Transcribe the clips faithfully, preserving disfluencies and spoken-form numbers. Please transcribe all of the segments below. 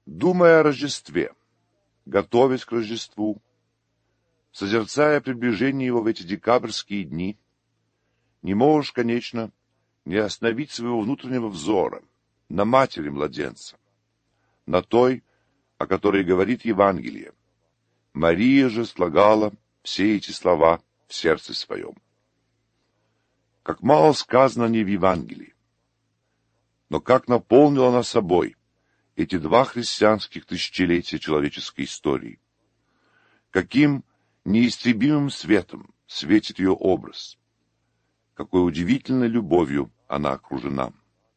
Думая о Рождестве, готовясь к Рождеству, созерцая приближение его в эти декабрьские дни, не можешь, конечно, не остановить своего внутреннего взора на матери младенца, на той, о которой говорит Евангелие. Мария же слагала все эти слова в сердце своем. Как мало сказано не в Евангелии, но как наполнила она собой эти два христианских тысячелетия человеческой истории. Каким неистребимым светом светит ее образ, какой удивительной любовью она окружена.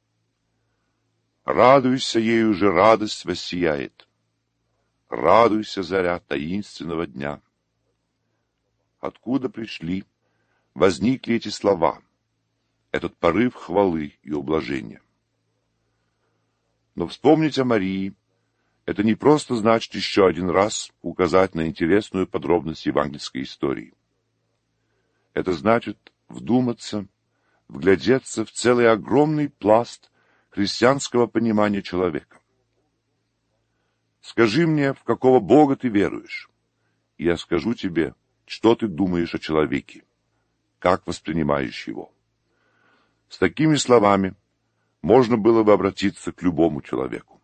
Радуйся, ею же радость воссияет. Радуйся, заря таинственного дня. Откуда пришли, возникли эти слова, этот порыв хвалы и ублажения? Но вспомнить о Марии — это не просто значит еще один раз указать на интересную подробность евангельской истории. Это значит вдуматься, вглядеться в целый огромный пласт христианского понимания человека. Скажи мне, в какого Бога ты веруешь, и я скажу тебе, что ты думаешь о человеке, как воспринимаешь его. С такими словами можно было бы обратиться к любому человеку.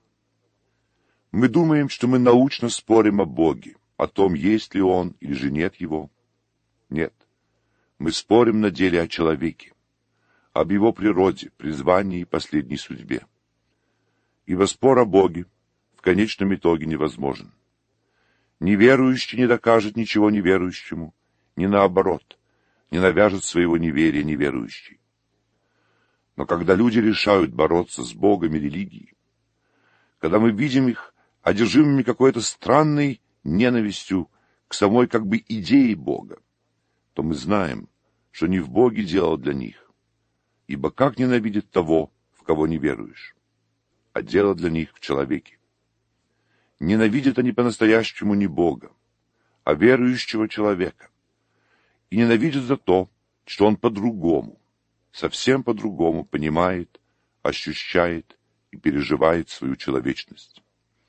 Мы думаем, что мы научно спорим о Боге, о том, есть ли Он или же нет Его. Нет, мы спорим на деле о человеке, об его природе, призвании и последней судьбе. Ибо спор о Боге в конечном итоге невозможен. Неверующий не докажет ничего неверующему, ни наоборот, не навяжет своего неверия неверующий. Но когда люди решают бороться с Богом и религией, когда мы видим их одержимыми какой-то странной ненавистью к самой как бы идее Бога, то мы знаем, что не в Боге дело для них, ибо как ненавидеть того, в кого не веруешь, а дело для них в человеке. Ненавидят они по-настоящему не Бога, а верующего человека, и ненавидят за то, что он по-другому, совсем по-другому понимает, ощущает и переживает свою человечность.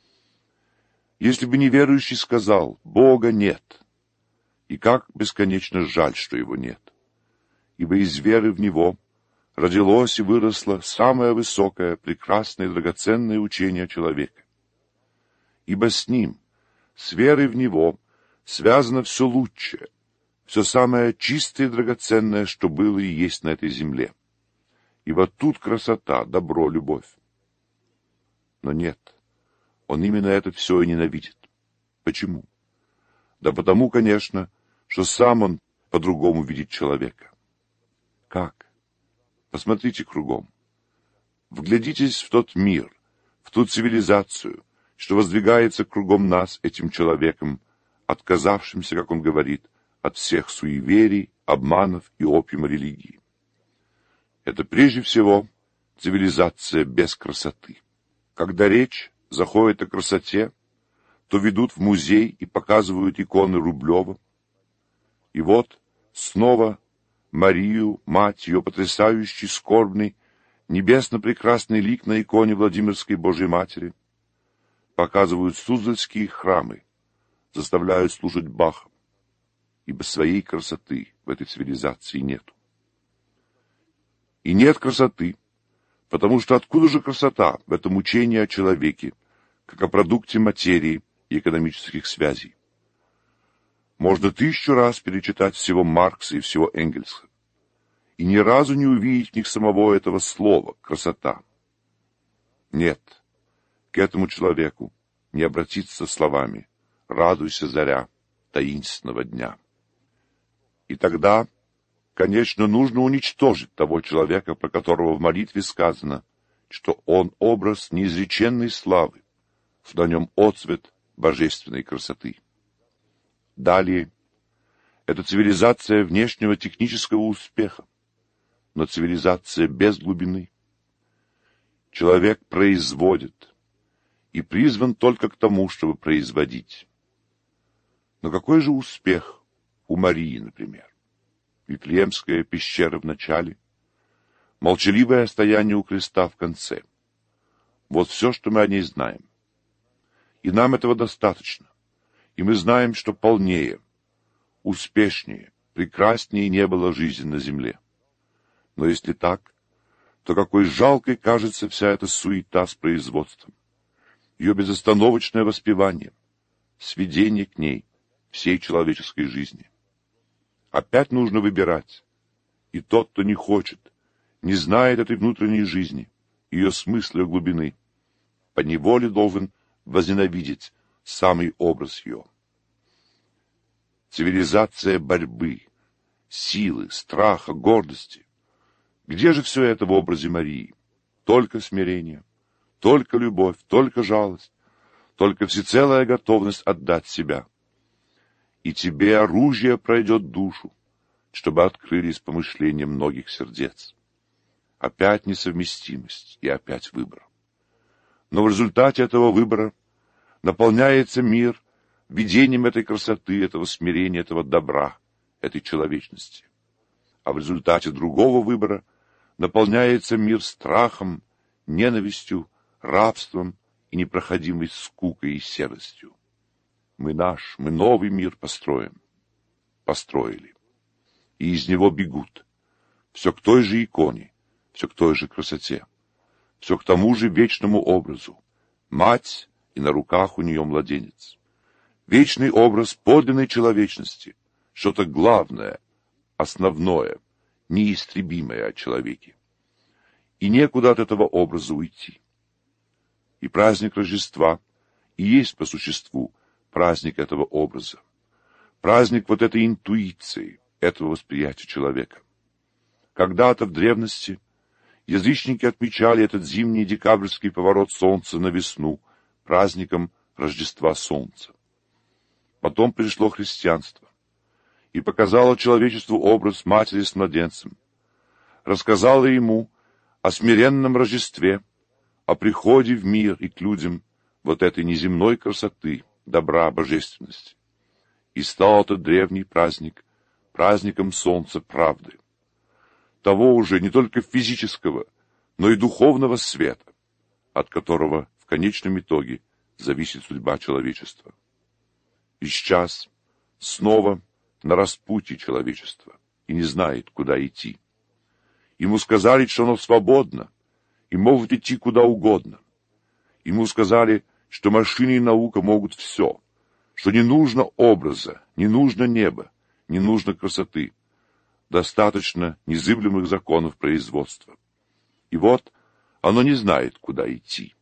Если бы неверующий сказал «Бога нет», и как бесконечно жаль, что его нет, ибо из веры в Него родилось и выросло самое высокое, прекрасное и драгоценное учение человека. Ибо с Ним, с верой в Него, связано все лучшее, все самое чистое и драгоценное, что было и есть на этой земле. И вот тут красота, добро, любовь. Но нет, он именно это все и ненавидит. Почему? Да потому, конечно, что сам он по-другому видит человека. Как? Посмотрите кругом. Вглядитесь в тот мир, в ту цивилизацию, что воздвигается кругом нас этим человеком, отказавшимся, как он говорит, от всех суеверий, обманов и опиума религии. Это прежде всего цивилизация без красоты. Когда речь заходит о красоте, то ведут в музей и показывают иконы Рублева. И вот снова Марию, мать, ее потрясающий, скорбный, небесно-прекрасный лик на иконе Владимирской Божьей Матери. Показывают суздальские храмы, заставляют слушать Баха, ибо своей красоты в этой цивилизации нету. И нет красоты, потому что откуда же красота в этом учении о человеке, как о продукте материи и экономических связей? Можно тысячу раз перечитать всего Маркса и всего Энгельса, и ни разу не увидеть в них самого этого слова «красота». Нет, к этому человеку не обратиться словами «радуйся, заря таинственного дня». И тогда, конечно, нужно уничтожить того человека, про которого в молитве сказано, что он образ неизреченной славы, что на нем отцвет божественной красоты. Далее, это цивилизация внешнего технического успеха, но цивилизация без глубины. Человек производит и призван только к тому, чтобы производить. Но какой же успех у Марии, например? Вифлеемская пещера в начале, молчаливое стояние у креста в конце. Вот все, что мы о ней знаем. И нам этого достаточно. И мы знаем, что полнее, успешнее, прекраснее не было жизни на земле. Но если так, то какой жалкой кажется вся эта суета с производством, ее безостановочное воспевание, сведение к ней всей человеческой жизни. Опять нужно выбирать, и тот, кто не хочет, не знает этой внутренней жизни, ее смысла и глубины, поневоле должен возненавидеть самый образ ее. Цивилизация борьбы, силы, страха, гордости. Где же все это в образе Марии? Только смирение, только любовь, только жалость, только всецелая готовность отдать себя. И тебе оружие пройдет душу, чтобы открылись помышления многих сердец. Опять несовместимость и опять выбор. Но в результате этого выбора наполняется мир видением этой красоты, этого смирения, этого добра, этой человечности. А в результате другого выбора наполняется мир страхом, ненавистью, рабством и непроходимой скукой и серостью. Мы наш, мы новый мир построим. Построили. И из него бегут. Все к той же иконе, все к той же красоте, все к тому же вечному образу. Мать, и на руках у нее младенец. Вечный образ подлинной человечности, что-то главное, основное, неистребимое о человеке. И некуда от этого образа уйти. И праздник Рождества и есть по существу праздник этого образа. Праздник вот этой интуиции, этого восприятия человека. Когда-то в древности язычники отмечали этот зимний декабрьский поворот солнца на весну праздником Рождества Солнца. Потом пришло христианство и показало человечеству образ матери с младенцем, рассказало ему о смиренном Рождестве, о приходе в мир и к людям вот этой неземной красоты, добра, божественности. И стал этот древний праздник праздником солнца правды, того уже не только физического, но и духовного света, от которого в конечном итоге зависит судьба человечества. И сейчас снова на распутье человечества и не знает, куда идти. Ему сказали, что оно свободно и может идти куда угодно. Ему сказали, что машины и наука могут все, что не нужно образа, не нужно неба, не нужно красоты, достаточно незыблемых законов производства. И вот оно не знает, куда идти.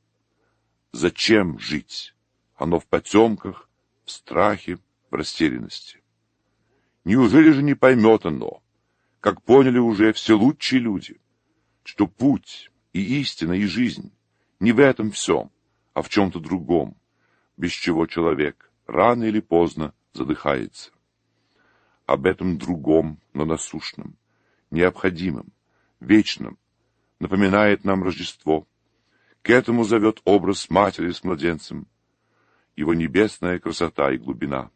Зачем жить? Оно в потемках, в страхе, в растерянности. Неужели же не поймет оно, как поняли уже все лучшие люди, что путь и истина, и жизнь не в этом всем, а в чем-то другом, без чего человек рано или поздно задыхается. Об этом другом, но насущном, необходимом, вечном напоминает нам Рождество. К этому зовет образ матери с младенцем, его небесная красота и глубина.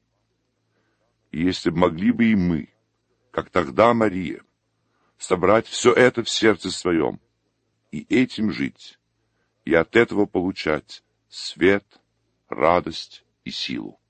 И если б могли бы и мы, как тогда Мария, собрать все это в сердце своем, и этим жить, и от этого получать свет, радость и силу.